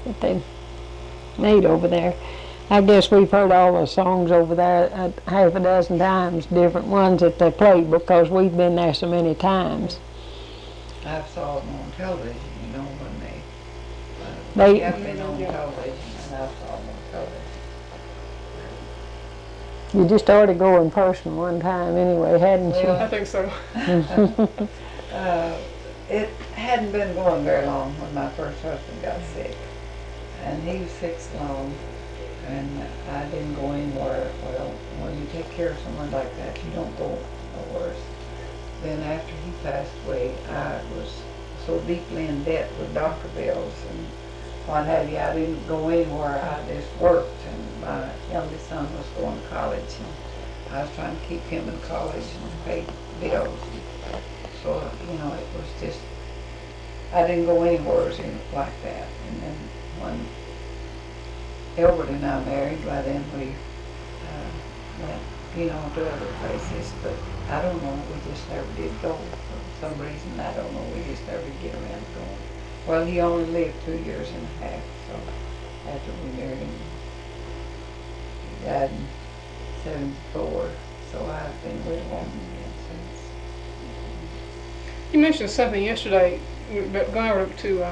that they made over there. I guess we've heard all the songs over there half a dozen times, different ones that they played, because we've been there so many times. I saw them on television, you know, when they have been on television, and I saw them on television. You just ought to go in person one time anyway, hadn't you? I think so. It hadn't been going very long when my first husband got sick, and he was sick long, and I didn't go anywhere. Well, when you take care of someone like that, you don't go nowhere. Then after he passed away, I was so deeply in debt with doctor bills and what have you. I didn't go anywhere. I just worked, and my youngest son was going to college, and I was trying to keep him in college and pay bills. So, you know, it was just, I didn't go anywhere like that. And then when Elbert and I married, by then we went, you know, to other places, but I don't know, we just never did go for some reason. I don't know, we just never did get around to going. Well, he only lived 2 years and a half, so after we married him, he died in 74, so I've been with a woman again since. You mentioned something yesterday, going over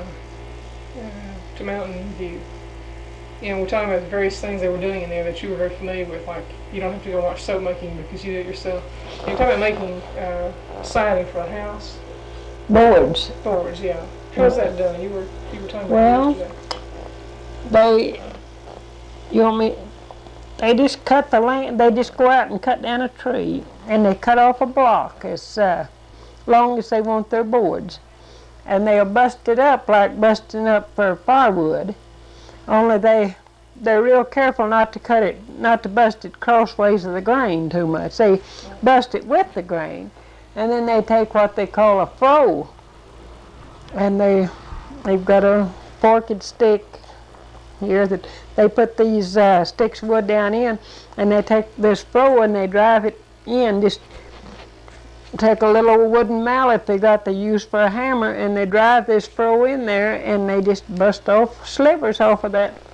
to Mountain View. You know, we're talking about the various things they were doing in there that you were very familiar with, like you don't have to go watch soap making because you do it yourself. You're talking about making siding for a house. Boards. Boards, yeah. How's that done? You were talking about yesterday. They just cut the land. They just go out and cut down a tree, and they cut off a block as long as they want their boards, and they'll bust it up like busting up for firewood. Only they're real careful not to bust it crossways of the grain too much. They bust it with the grain, and then they take what they call a froe, and they've got a forked stick here that they put these sticks of wood down in, and they take this froe and they drive it in. Just take a little wooden mallet they use for a hammer, and they drive this froe in there, and they just bust off slivers off of that.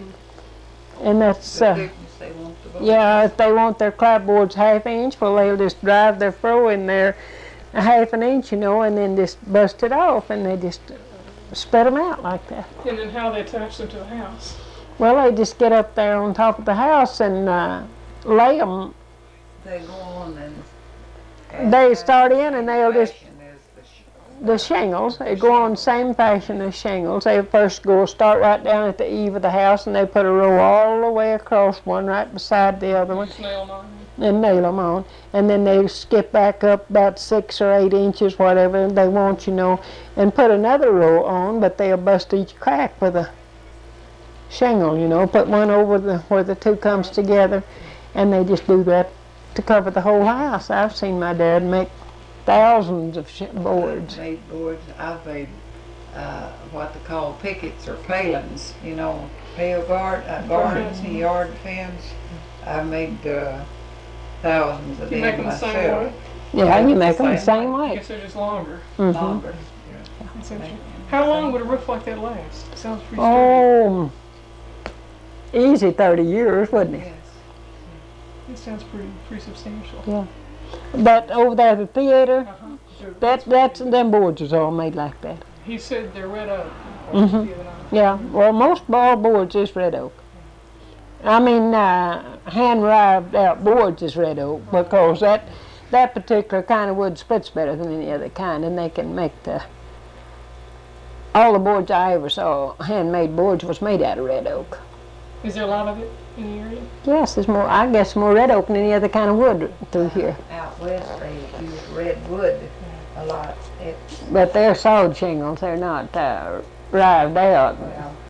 And that's the thickness they want to go. Yeah, if they want their clapboards ½ inch, well, they'll just drive their froe in there a ½ inch, you know, and then just bust it off, and they just spread them out like that. And then how they attach them to the house? Well, they just get up there on top of the house and lay them. They go on and they start in, and they'll just the shingles. They go on the same fashion as shingles. They first start right down at the eave of the house, and they put a row all the way across, one right beside the other one. Just nail them on. And nail them on, and then they skip back up about 6 or 8 inches, whatever they want, you know, and put another row on, but they'll bust each crack with a shingle, you know, put one over where the two comes together, and they just do that to cover the whole house. I've seen my dad make thousands of boards. I've made boards. I've made what they call pickets or palings, you know, gardens and yard fence. I've made thousands of them myself. The same way? Yeah, you make them the same way. I guess they're just longer. Mm-hmm. Longer. Yeah. How long would a roof like that last? It sounds pretty sturdy. Easy 30 years, wouldn't it? Yes. It sounds pretty substantial. Yeah. But over there at the theater, them boards is all made like that. He said they're red oak. Mm-hmm. Yeah, well, most all boards is red oak. I mean, hand-rived out boards is red oak, because that particular kind of wood splits better than any other kind, and they can make all the boards I ever saw, handmade boards, was made out of red oak. Is there a lot of it in the area? Yes, there's more. I guess more red oak than any other kind of wood through here. Out west, they use redwood a lot. But they're solid shingles. They're not rived out. Well,